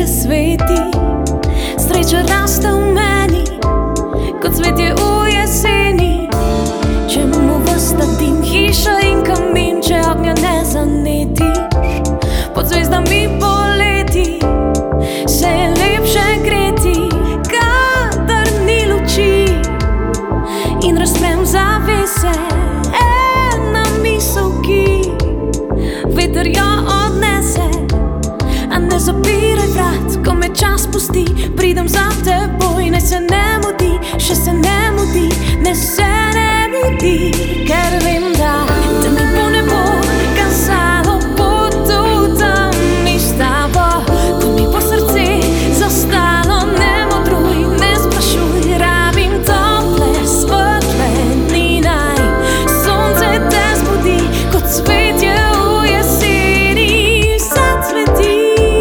sveti. Sreča raste v meni, kot cvetje v jeseni. Če mu vsta dim, hiša in kamin, če ognja ne zanetiš, pod zvezdami poleti se je lepše greti. Kadar ni luči in razprem zavese, ena misel, ki veter jo odnese. A ne zapiraj vrat, ko me čas pusti, pridem za teboj, naj se ne mudi, še se ne mudi, ne se ne mudi. Ker vem, da te mi bo nebo kazalo pot v temi s tabo. Ko mi bo srce zastalo, ne modruj, ne sprašuj, rabim tople, svetle dni. Naj sonce te zbudi, kot cvetje v jeseni zacveti.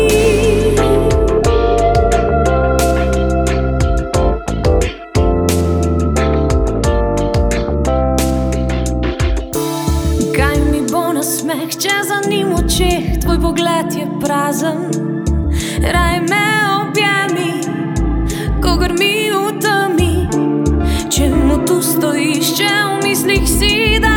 Smeh, če za njim v očeh tvoj pogled je prazen, raj me objemi, ko grmi v temi. Če mu tu stojiš, če v mislih si, da